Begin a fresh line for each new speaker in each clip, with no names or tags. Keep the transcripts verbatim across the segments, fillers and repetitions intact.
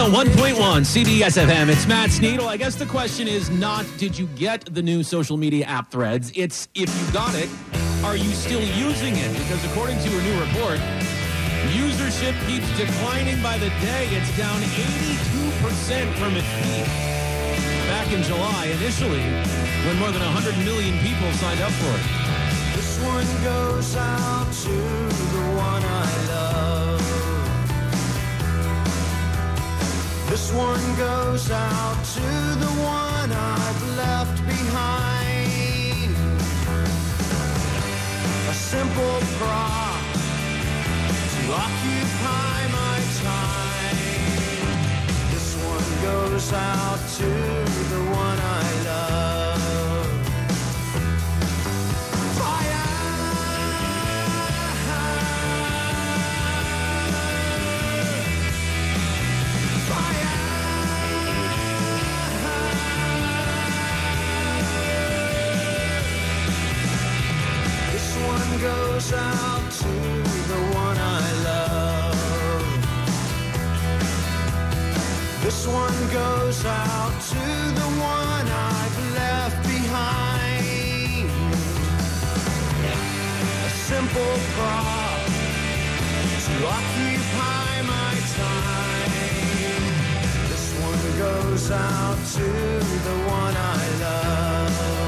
on one point one C B S F M. It's Matt Sneedle. I guess the question is not, did you get the new social media app Threads? It's, if you got it, are you still using it? Because according to a new report, usership keeps declining by the day. It's down eighty-two percent from its peak back in July, initially, when more than one hundred million people signed up for it.
This one goes out to the one I love. This one goes out to the one I've left behind. A simple prop to occupy my time. This one goes out to the one I love. Goes out to the one I love. This one goes out to the one I've left behind. A simple prop to occupy my time. This one goes out to the one I love.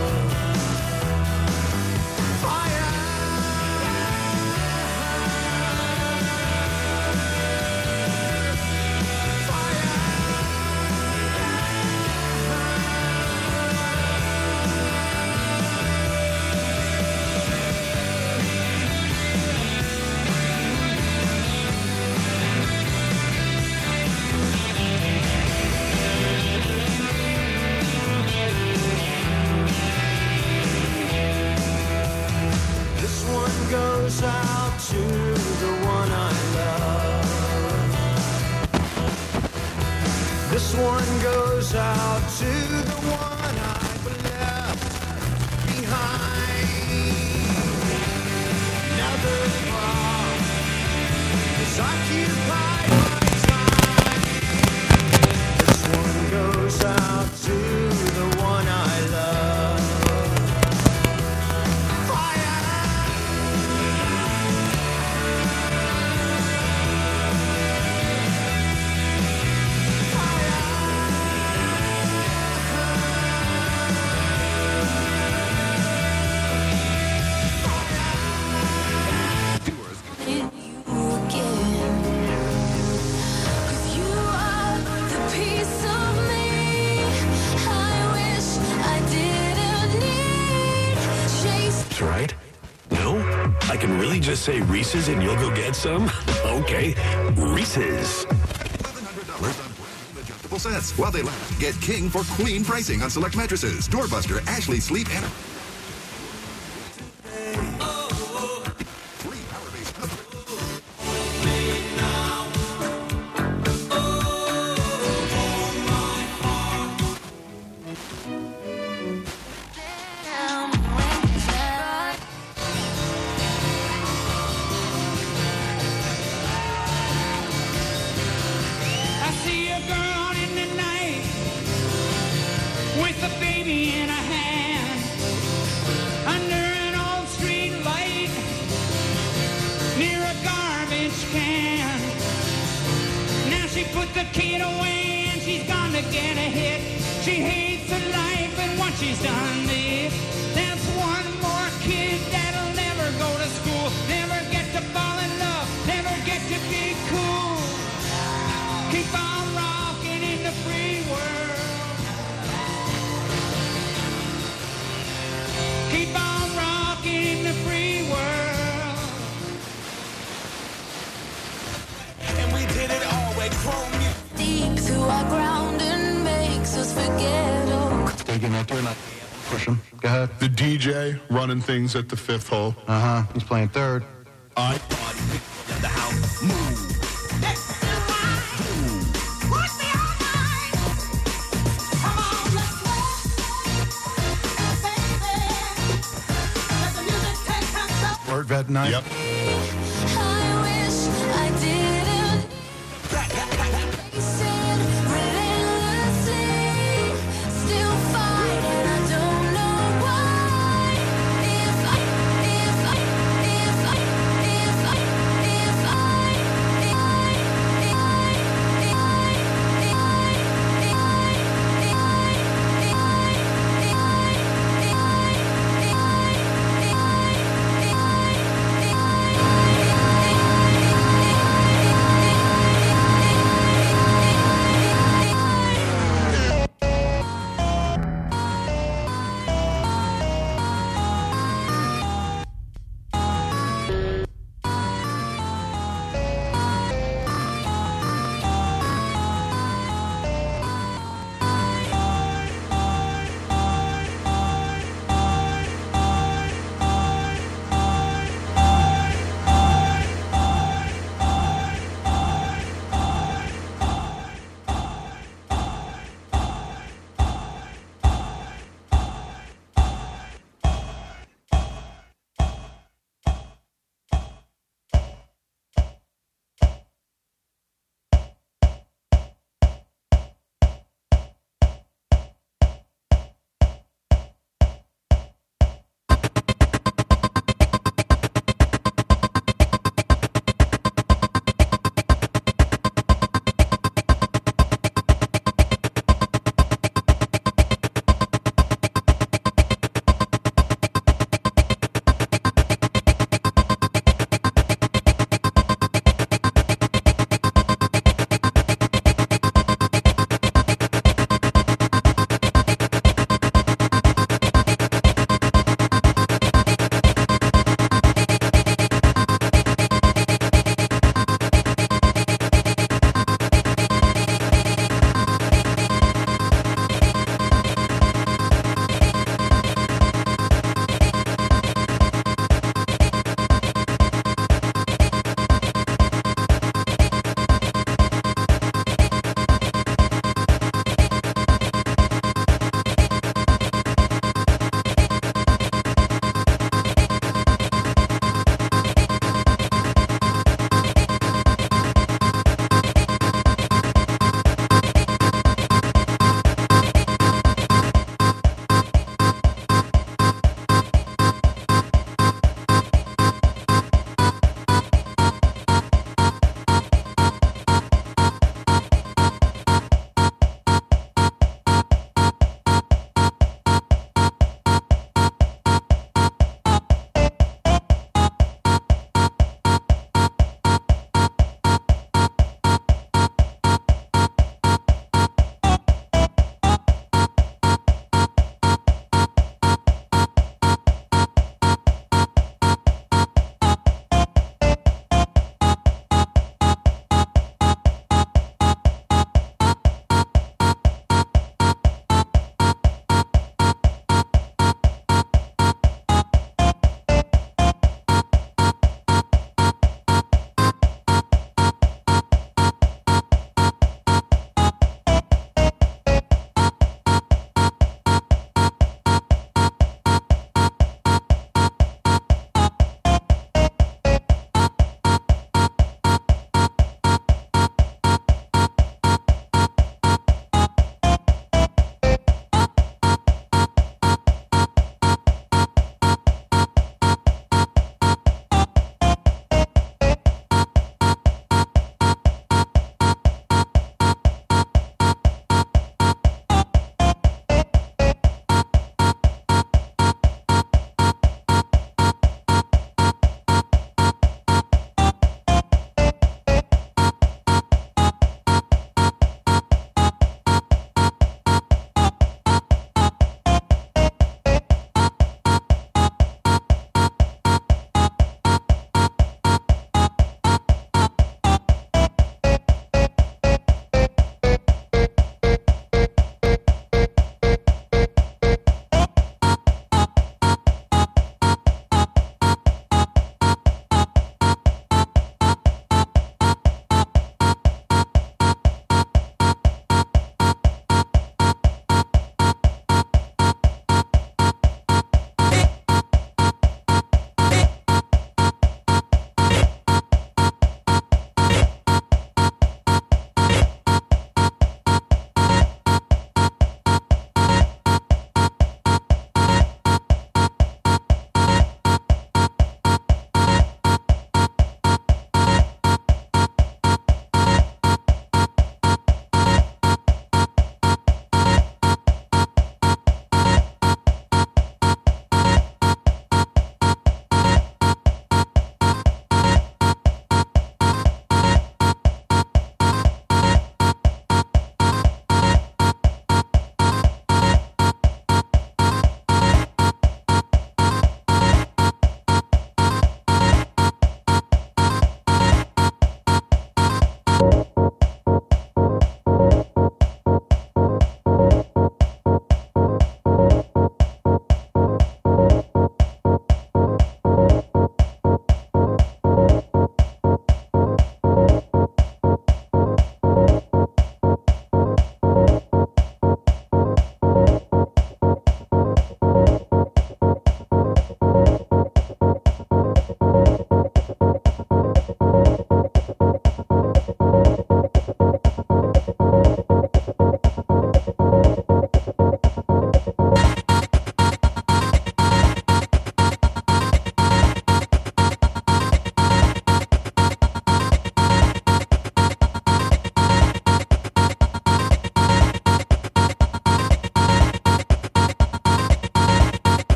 Goes out to the one I love. This one goes out to the one I've left behind. Another prop is occupied my time. This one goes out to the one I love.
Right? No? I can really just say Reese's and you'll go get some? Okay. Reese's.
seven hundred dollars on adjustable sets. While they last, get king for queen pricing on select mattresses. Doorbuster, Ashley Sleep, and... Free power-based...
Put the kid away and she's gonna get a hit. She hates her life and what she's done to it. That's one more kid that'll never go to school, never get to fall in love, never get to be cool. Keep on rocking in the free world. Keep on rocking in the free world. And we did it all with chrome music.
Deep to our ground and makes us forget. Oh.
Taking that turn, not push him. Go ahead.
The D J running things at the fifth hole.
Uh huh. He's playing third.
I thought the house move.
Word vet night.
Yep.
I wish I didn't.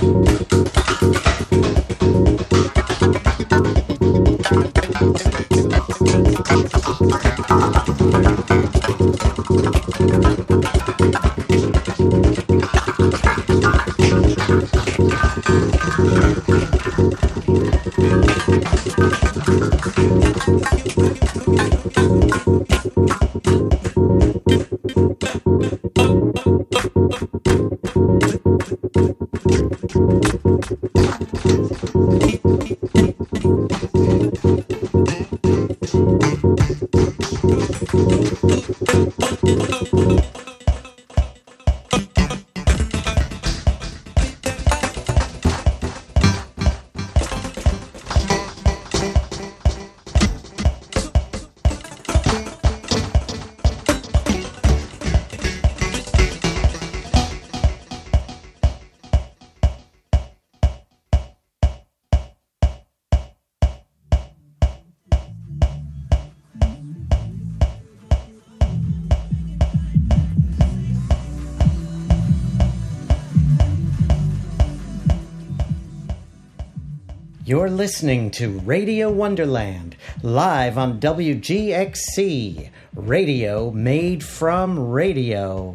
You're listening to Radio Wonderland, live on W G X C, radio made from radio.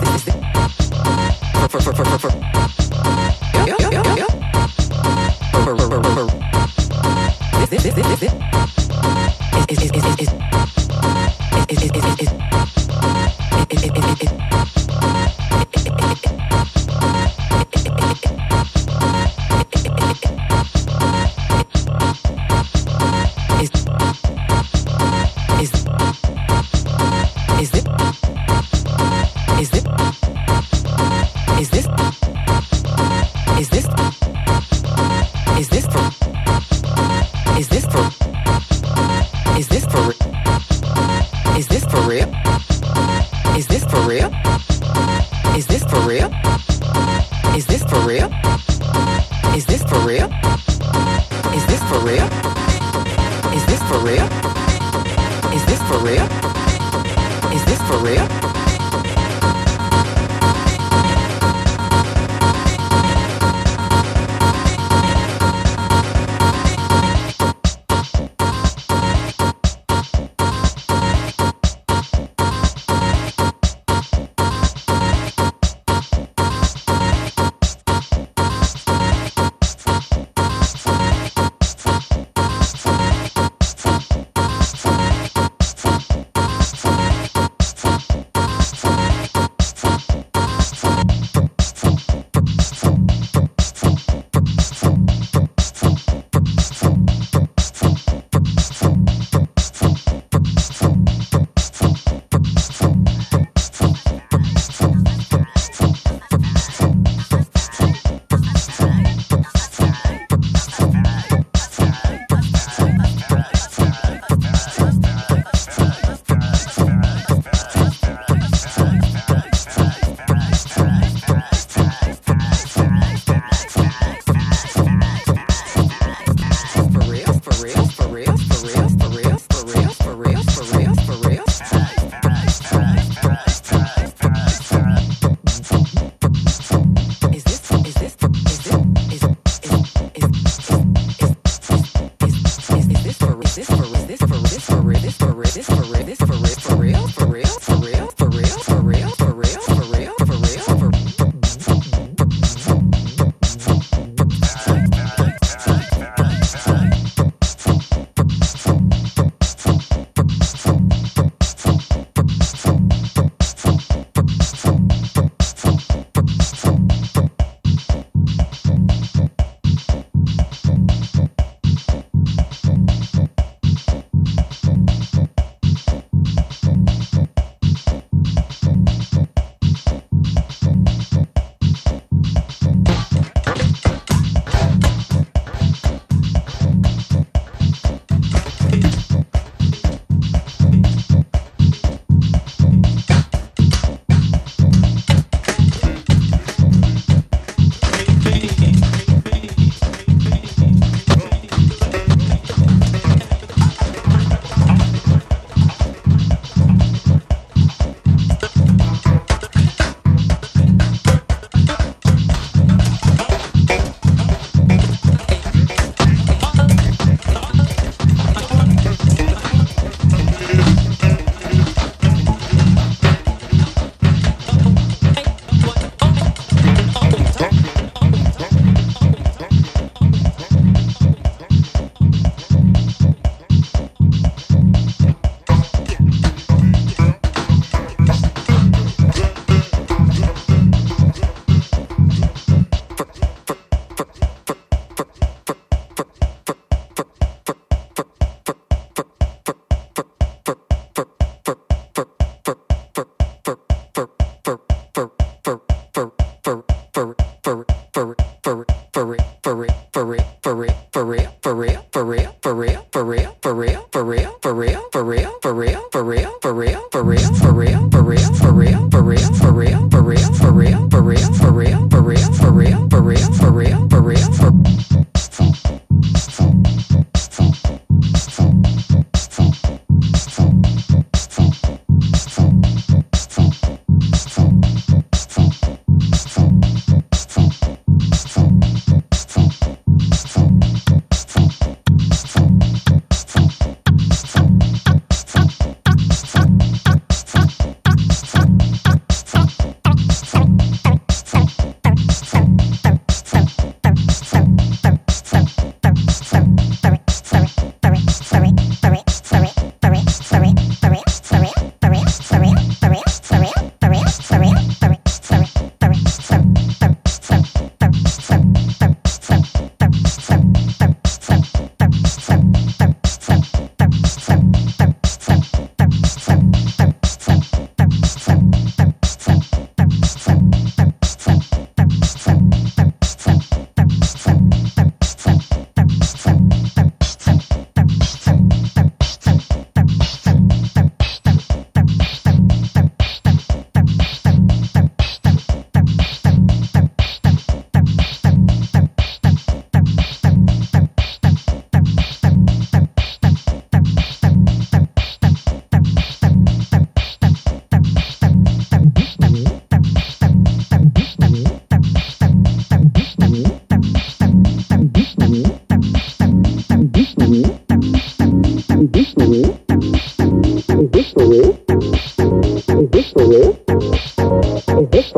Is this? Is this? Is this? Is this for? Is this for? Is this for? Is this for real? Is this for real? Is this for real? Is this for real? Is this for real? Is this for real? Is this for real? Is this for real? Is this for real?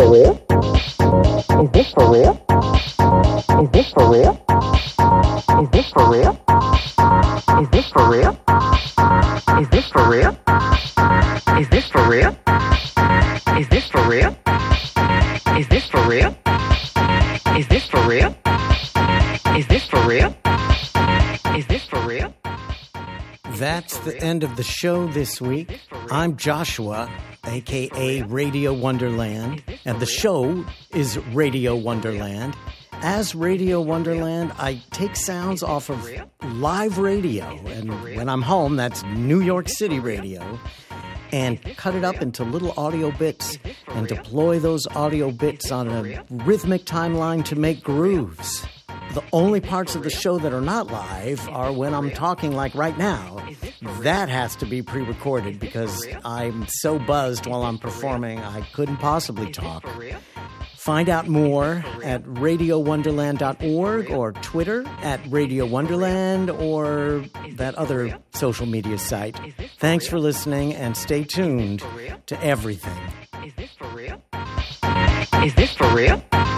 for real? Is this for real? Is this for real? Is this for real? Is this for real? Is this for real? Is this for real? Is this for real? Is this for real? Is this for real? Is this for real? Is this for real?
That's the end of the show this week. I'm Joshua, a k a. Radio Wonderland, and the show is Radio Wonderland. As Radio Wonderland, I take sounds off of live radio, and when I'm home, that's New York City radio, and cut it up into little audio bits and deploy those audio bits on a rhythmic timeline to make grooves. The only parts of the show that are not live are when I'm talking like right now. That has to be pre-recorded because I'm so buzzed while I'm performing I couldn't possibly talk. Find out more at radio wonderland dot org or Twitter at Radio Wonderland or that other social media site. Thanks for listening and stay tuned to everything.
Is this for real? Is this for real?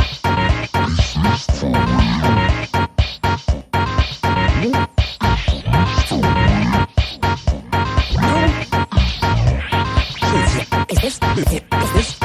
Is this? Is this? Is this?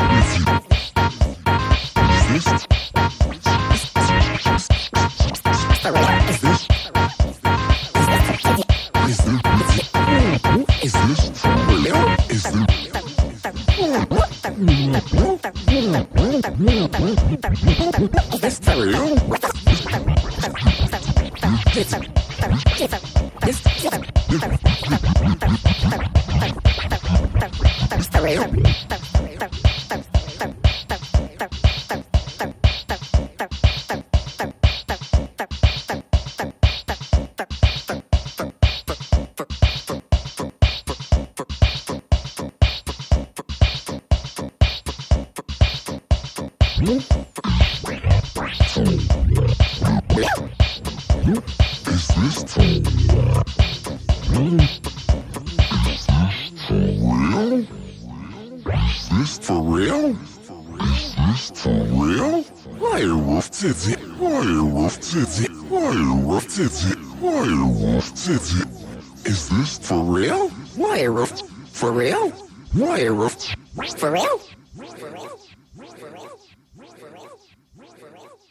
Is this for real? Why, for real? Why, for real? For real? For real? For real? For real?